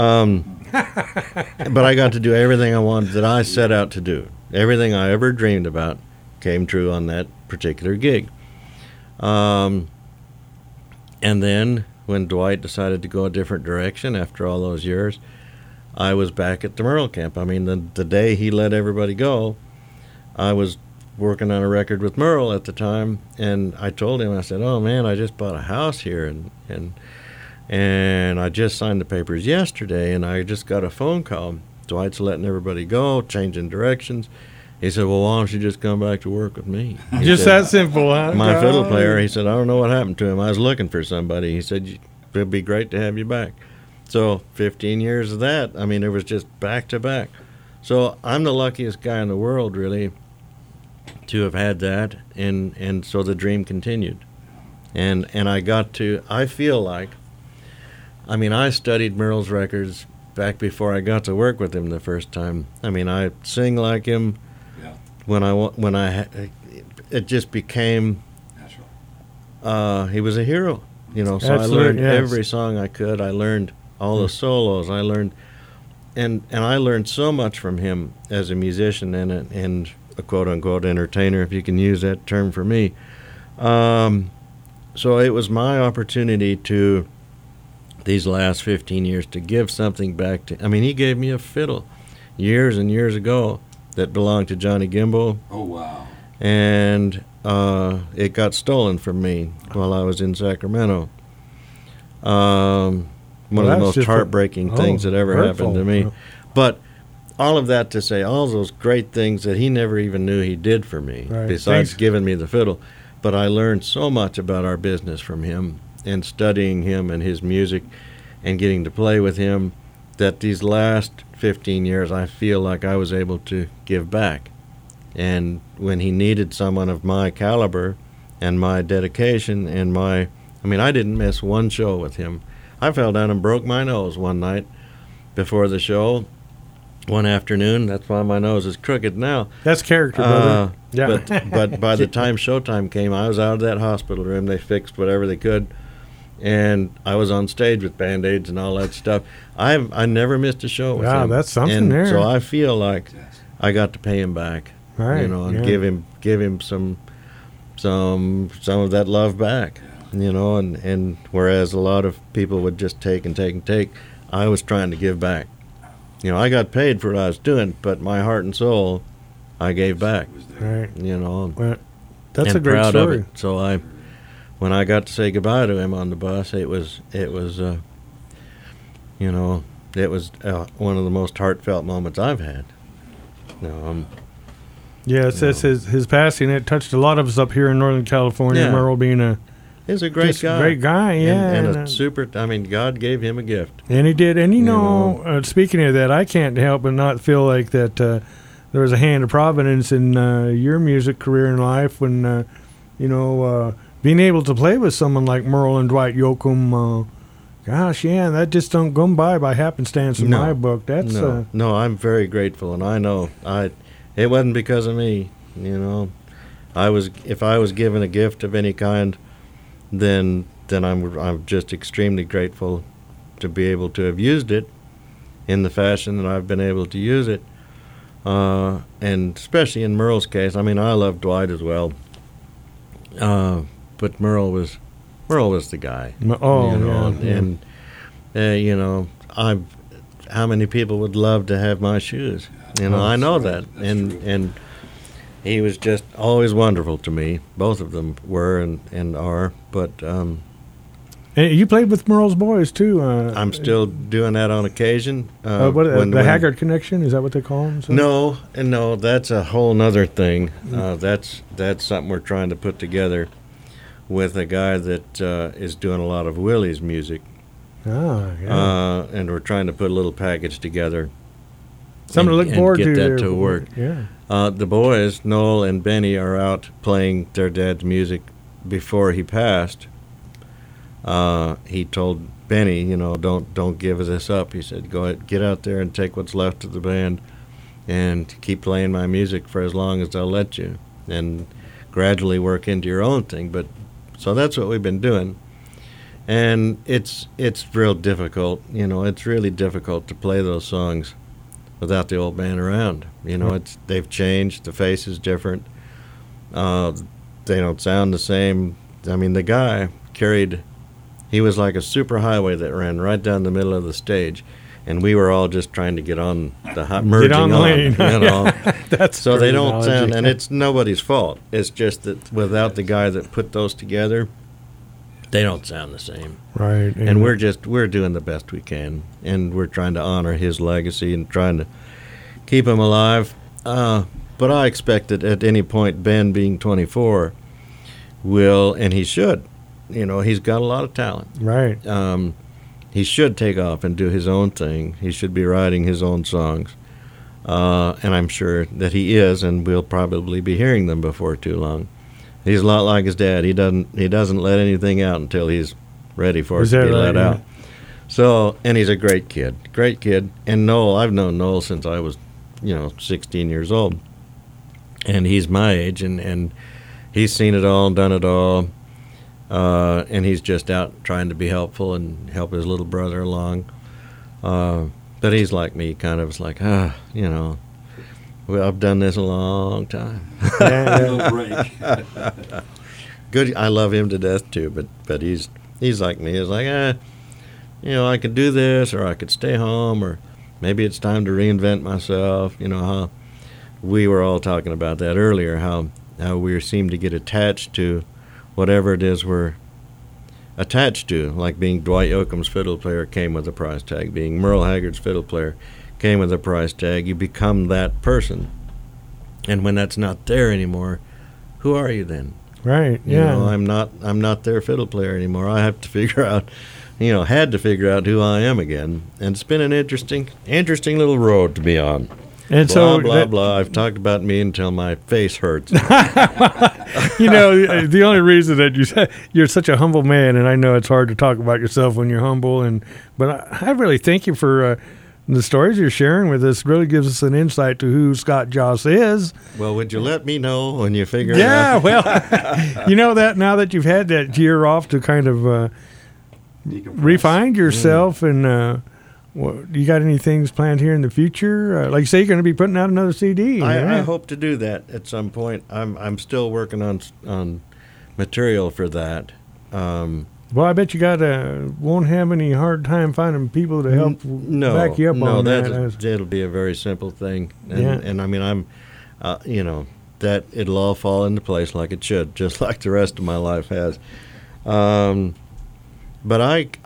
But I got to do everything I wanted that I set out to do. Everything I ever dreamed about came true on that particular gig. And then when Dwight decided to go a different direction after all those years, I was back at the Merle camp. I mean, the day he let everybody go, I was working on a record with Merle at the time, and I told him, I said, oh man, I just bought a house here, and I just signed the papers yesterday, and I just got a phone call. Dwight's letting everybody go, changing directions. He said, well, why don't you just come back to work with me? Just that simple, huh? My fiddle player, he said, I don't know what happened to him. I was looking for somebody. He said, it'd be great to have you back. So 15 years of that, I mean, it was just back to back. So I'm the luckiest guy in the world, really, to have had that, and so the dream continued. And I feel like, I mean, I studied Merle's records back before I got to work with him the first time. I mean, I sing like him. Yeah. It just became natural. He was a hero, So I learned every song I could. I learned all the solos. I learned, and I learned so much from him as a musician and a quote-unquote entertainer, if you can use that term for me. So it was my opportunity to, these last 15 years, to give something back to... I mean, he gave me a fiddle years and years ago that belonged to Johnny Gimbo. Oh, wow. And it got stolen from me while I was in Sacramento. One of the most heartbreaking things that ever happened to me. But all of that to say, all those great things that he never even knew he did for me, besides giving me the fiddle. But I learned so much about our business from him, and studying him and his music and getting to play with him, that these last 15 years I feel like I was able to give back. And when he needed someone of my caliber and my dedication and I didn't miss one show with him. I fell down and broke my nose one night before the show. One afternoon, that's why my nose is crooked now. That's character, brother. Yeah. But by the time showtime came, I was out of that hospital room. They fixed whatever they could, and I was on stage with Band-Aids and all that stuff. I never missed a show with him. Wow, that's something and there. So I feel like I got to pay him back, and give him some of that love back, and whereas a lot of people would just take and take and take, I was trying to give back. I got paid for what I was doing, but my heart and soul I gave back. Right. You know, Well, that's and a great proud story. of it. So when I got to say goodbye to him on the bus, it was you know, it was one of the most heartfelt moments I've had. You know, Yeah, it says his passing, it touched a lot of us up here in Northern California. Yeah. Merle being a he's a great guy. great guy, yeah. and a super. I mean, God gave him a gift. And he did. And, you You know, speaking of that, I can't help but not feel like that there was a hand of providence in your music career in life when, you know, being able to play with someone like Merle and Dwight Yoakam, gosh, yeah, that just don't come by happenstance in my book. That's No, I'm very grateful, and I know it wasn't because of me. You know, if I was given a gift of any kind, then I'm just extremely grateful to be able to have used it in the fashion that I've been able to use it, and especially in Merle's case. I mean, I love Dwight as well, but Merle was the guy. Oh, you know, yeah. And you know, how many people would love to have my shoes? You know, I know that, and he was just always wonderful to me. Both of them were and are, but And you played with Merle's boys, too. I'm still doing that on occasion. The Haggard Connection, is that what they call them? So? No, that's a whole nother thing. That's something we're trying to put together with a guy that is doing a lot of Willie's music. Ah, yeah. And we're trying to put a little package together. Something to look forward to. Get that there. to work. Yeah. The boys, Noel and Benny, are out playing their dad's music. Before he passed, he told Benny, you know, don't give this up. He said, go ahead, get out there and take what's left of the band and keep playing my music for as long as they'll let you, and gradually work into your own thing. But so that's what we've been doing. And it's real difficult, you know, it's really difficult to play those songs without the old band around. You know, they've changed, the face is different. They don't sound the same. I mean, the guy he was like a superhighway that ran right down the middle of the stage, and we were all just trying to get on merging on, lane. You know. That's so they don't analogy. sound, and it's nobody's fault. It's just that without the guy that put those together, they don't sound the same. Right. And we're doing the best we can, and we're trying to honor his legacy and trying to keep him alive. But I expect that at any point, Ben, being 24, will, and he should, you know, he's got a lot of talent. Right. He should take off and do his own thing. He should be writing his own songs. And I'm sure that he is, and we'll probably be hearing them before too long. He's a lot like his dad. He doesn't let anything out until he's ready for it to be let out. So, and he's a great kid. And Noel, I've known Noel since I was, 16 years old. And he's my age, and he's seen it all, done it all. And he's just out trying to be helpful and help his little brother along. But he's like me, kind of. It's like, well, I've done this a long time. No break. Good. I love him to death too, but he's like me. He's like, I could do this, or I could stay home, or maybe it's time to reinvent myself. You know how we were all talking about that earlier. How we seem to get attached to whatever it is we're attached to, like being Dwight Yoakam's fiddle player came with a price tag, being Merle Haggard's fiddle player came with a price tag. You become that person, and when that's not there anymore, who are you then? Right. You Yeah. know, I'm not their fiddle player anymore. I have to figure out, had to figure out who I am again, and it's been an interesting little road to be on. And Blah, so blah, blah. I've talked about me until my face hurts. the only reason that you're such a humble man, and I know it's hard to talk about yourself when you're humble, but I really thank you for the stories you're sharing with us. Really gives us an insight to who Scott Joss is. Well, would you let me know when you figure it Yeah, out? well, that now that you've had that year off to kind of refine yourself, and you got any things planned here in the future? Like you say, you're going to be putting out another CD. I hope to do that at some point. I'm still working on material for that. Well, I bet you won't have any hard time finding people to help back you up on that. It'll be a very simple thing. And, Yeah. and I mean, that it'll all fall into place like it should, just like the rest of my life has. But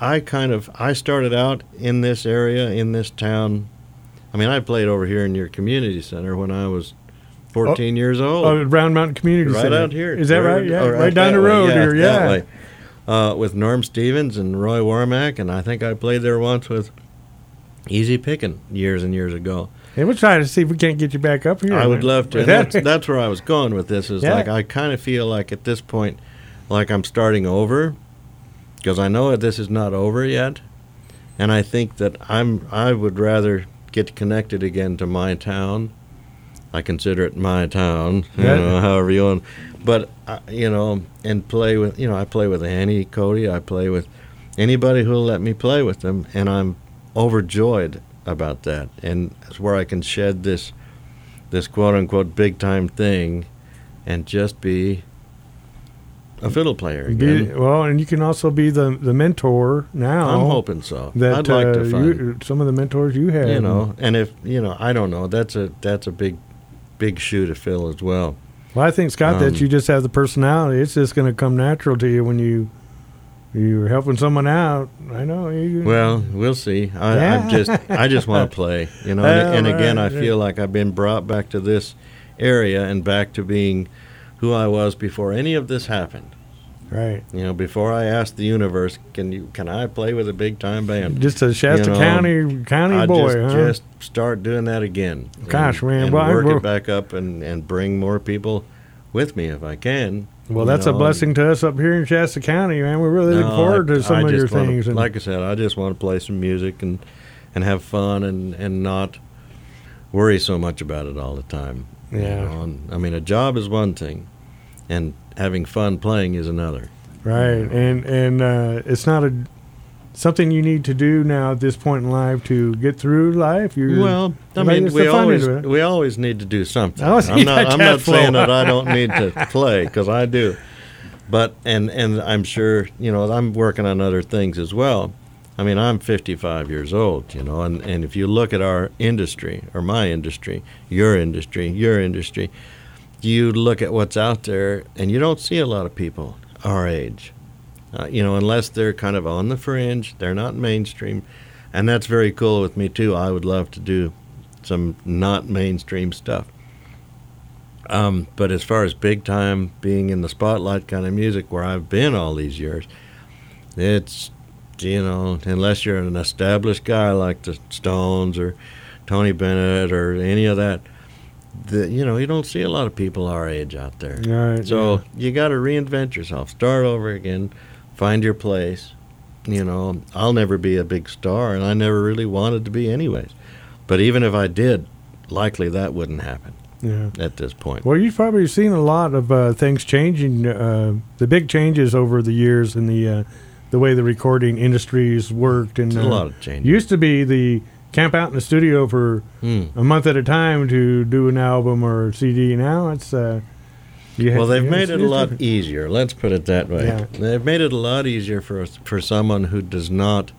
I started out in this area, in this town. I mean, I played over here in your community center when I was 14 years old. Oh, Round Mountain Community Center. Right out here. Is that right? Yeah, right down the road here, yeah. That way. With Norm Stevens and Roy Warmack, and I think I played there once with Easy Pickin' years and years ago. Hey, we'll try to see if we can't get you back up here. I would love to. That's where I was going with this. Is like I kind of feel like at this point, like I'm starting over, because I know that this is not over yet, and I think that I would rather get connected again to my town. I consider it my town, however you want. But and play with I play with Annie, Cody. I play with anybody who'll let me play with them, and I'm overjoyed about that. And it's where I can shed this quote unquote big time thing, and just be a fiddle player again. And you can also be the mentor now. I'm hoping so. I'd like to find some of the mentors you have. And if I don't know, that's a big shoe to fill as well. Well, I think, Scott, that you just have the personality. It's just going to come natural to you when you're helping someone out. I know. Well, we'll see. I just want to play. Again, I feel like I've been brought back to this area and back to being who I was before any of this happened. Right. Before I asked the universe, can I play with a big time band? Just a Shasta County boy, just start doing that again. Gosh, man. And work it back up and bring more people with me if I can. Well, that's a blessing to us up here in Shasta County, man. We're really looking forward to some of your things. Like I said, I just want to play some music and have fun and not worry so much about it all the time. Yeah. A job is one thing, and having fun playing is another. Right, and it's not something you need to do now at this point in life to get through life. We always need to do something. I'm not saying that I don't need to play, because I do, but and I'm sure I'm working on other things as well. I'm 55 years old, and if you look at our industry, or my industry, your industry, you look at what's out there, and you don't see a lot of people our age, unless they're kind of on the fringe. They're not mainstream, and that's very cool with me, too. I would love to do some not mainstream stuff. But as far as big time, being in the spotlight kind of music where I've been all these years, it's, unless you're an established guy like the Stones or Tony Bennett or any of that, you don't see a lot of people our age out there. Right, so you got to reinvent yourself, start over again, find your place. I'll never be a big star, and I never really wanted to be anyways. But even if I did, likely that wouldn't happen at this point. Well, you've probably seen a lot of things changing, the big changes over the years in the way the recording industry's worked. And a lot of changes. Used to be the camp out in the studio for a month at a time to do an album or a CD. Now it's they've made it a lot easier. Let's put it that way. Yeah. They've made it a lot easier for someone who does not.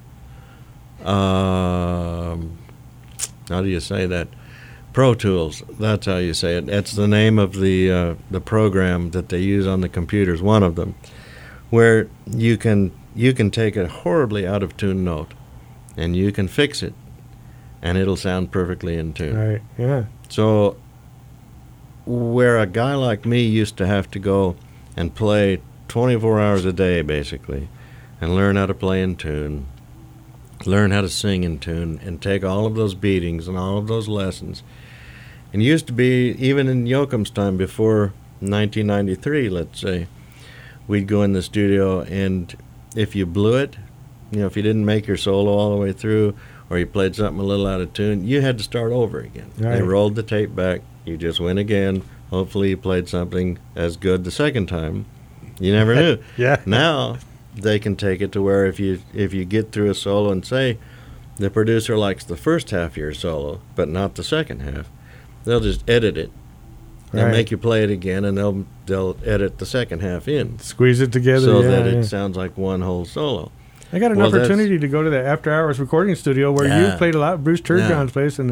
How do you say that? Pro Tools. That's how you say it. It's the name of the program that they use on the computers. One of them, where you can take a horribly out of tune note, and you can fix it, and it'll sound perfectly in tune. Right. Yeah. So, where a guy like me used to have to go and play 24 hours a day, basically, and learn how to play in tune, learn how to sing in tune, and take all of those beatings and all of those lessons. And used to be, even in Yoakum's time, before 1993, let's say, we'd go in the studio, and if you blew it, if you didn't make your solo all the way through, or you played something a little out of tune, you had to start over again. Right. They rolled the tape back. You just went again. Hopefully you played something as good the second time. You never knew. Yeah. Now they can take it to where if you get through a solo and say the producer likes the first half of your solo, but not the second half, they'll just edit it. They'll make you play it again, and they'll edit the second half in. Squeeze it together. So that it sounds like one whole solo. I got an opportunity to go to the After Hours recording studio where you played a lot, Bruce Turgeon's place, and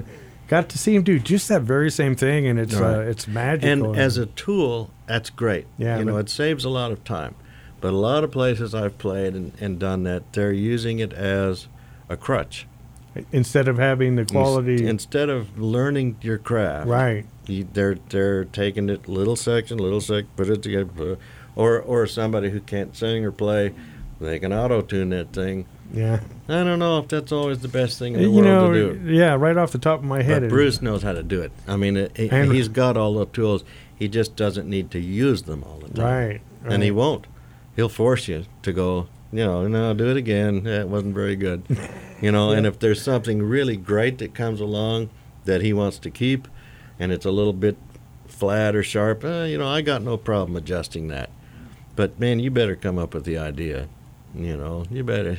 got to see him do just that very same thing, and it's magical. And as a tool, that's great. Yeah, it saves a lot of time. But a lot of places I've played and done that, they're using it as a crutch. Instead of having the quality. Instead of learning your craft. Right. They're taking it little section, put it together. Or somebody who can't sing or play, they can auto-tune that thing. Yeah. I don't know if that's always the best thing in the world to do. Yeah, right off the top of my head. But Bruce knows how to do it. I mean, he's got all the tools. He just doesn't need to use them all the time. Right. And he won't. He'll force you to go, no, do it again. That wasn't very good. And if there's something really great that comes along that he wants to keep, and it's a little bit flat or sharp, I got no problem adjusting that. But, man, you better come up with the idea. You better,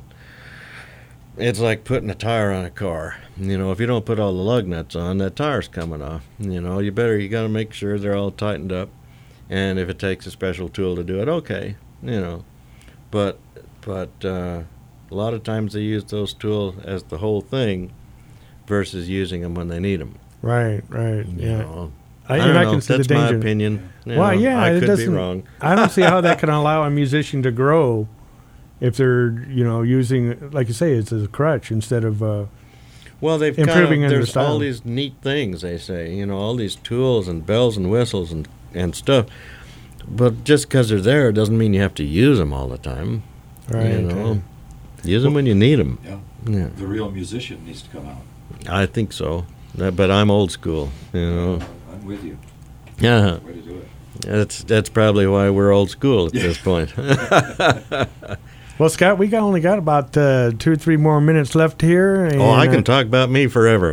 it's like putting a tire on a car. If you don't put all the lug nuts on, that tire's coming off. You got to make sure they're all tightened up. And if it takes a special tool to do it, okay, But a lot of times they use those tools as the whole thing versus using them when they need them. Right, yeah. I don't know. Can see that's the danger. My opinion. I could be wrong. I don't see how that can allow a musician to grow if they're, using, like you say, it's as a crutch instead of they've improving there's style. All these neat things, they say, all these tools and bells and whistles and stuff. But just because they're there doesn't mean you have to use them all the time. Right. Use them when you need them. Yeah. The real musician needs to come out. I think so. But I'm old school, I'm with you. Yeah. Way to do it. That's probably why we're old school at this point. Well, Scott, we only got about 2 or 3 more minutes left here. And, I can talk about me forever.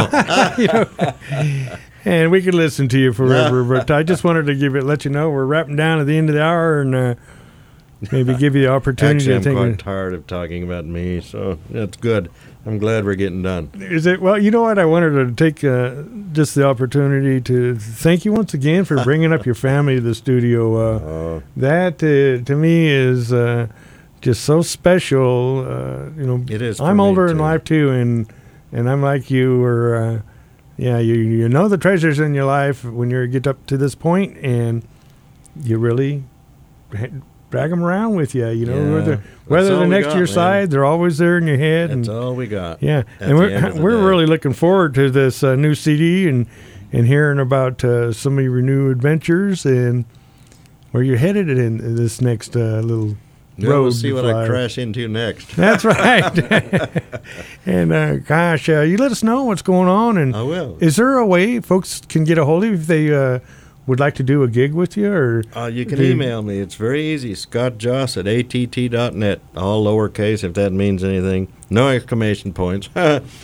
And we could listen to you forever, but I just wanted to let you know we're wrapping down at the end of the hour and maybe give you the opportunity Actually, to I'm think. quite tired of talking about me, so that's good. I'm glad we're getting done. Is it? Well, you know what? I wanted to take just the opportunity to thank you once again for bringing up your family to the studio. That, to me, is just so special. It is. I'm older in too. life, too, and I'm like you, or... you know the treasures in your life when you get up to this point, and you really drag them around with you. Whether they're next to your side, they're always there in your head. That's all we got. Yeah, and we're really looking forward to this new CD and hearing about some of your new adventures and where you're headed in this next little. We'll see what I crash into next. That's right. And gosh, you let us know what's going on. And I will. Is there a way folks can get a hold of you if they would like to do a gig with you? Or you can email me. It's very easy. ScottJoss@att.net. All lowercase, if that means anything. No exclamation points. Just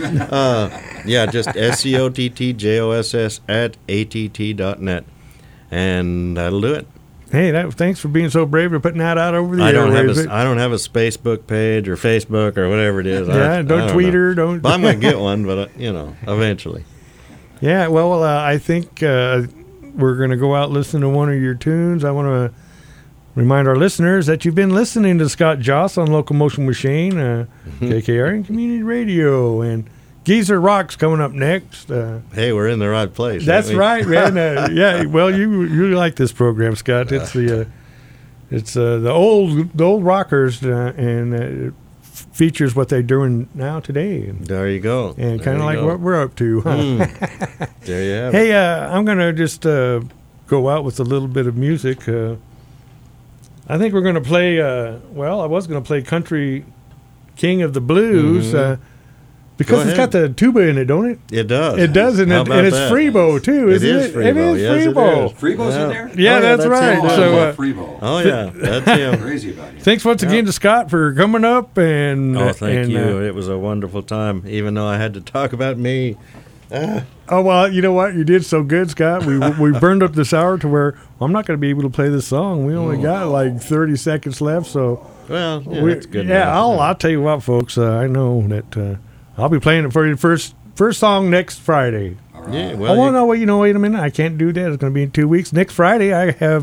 SCOTTJOSS@att.net. And that'll do it. Hey, thanks for being so brave for putting that out over the I don't airwaves. have a Spacebook page or Facebook or whatever it is. Don't tweet her. Don't. But I'm going to get one, but eventually. Yeah, well, I think we're going to go out listening to one of your tunes. I want to remind our listeners that you've been listening to Scott Joss on Locomotion Machine, KKRN Community Radio, and Geezer Rock's coming up next. Hey, we're in the right place. That's right, man. Well, you like this program, Scott. It's the old rockers, and it features what they're doing now today. There you go. And kind of like what we're up to. Huh? There you have it. Hey, I'm gonna just go out with a little bit of music. I think we're gonna play. I was gonna play Country King of the Blues. Because it's got the tuba in it, don't it? It does. It does, and it's Freebo, too, isn't it? It is Freebo. Freebo's in there? Yeah, that's right. I love Freebo. Oh, yeah. That's him. Crazy about it. Thanks once again to Scott for coming up. And thank you. It was a wonderful time, even though I had to talk about me. Oh, well, you know what? You did so good, Scott. We burned up this hour to where I'm not going to be able to play this song. We only got like 30 seconds left. So, well, that's good. Yeah, I'll tell you what, folks. I know that I'll be playing it for you first song next Friday. All right. Yeah, well, wait a minute. I can't do that. It's going to be in 2 weeks. Next Friday, I have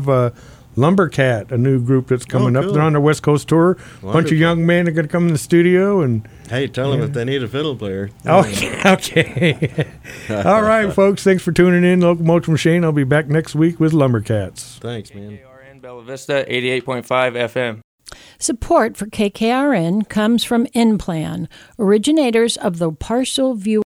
Lumbercat, a new group that's coming up. Cool. They're on their West Coast tour. Wonderful. A bunch of young men are going to come in the studio, and Hey, tell them if they need a fiddle player. Okay. All right, folks. Thanks for tuning in. Locomotive Machine. I'll be back next week with Lumbercats. Thanks, man. KKRN Bella Vista, 88.5 FM. Support for KKRN comes from InPlan, originators of the Parcel Viewer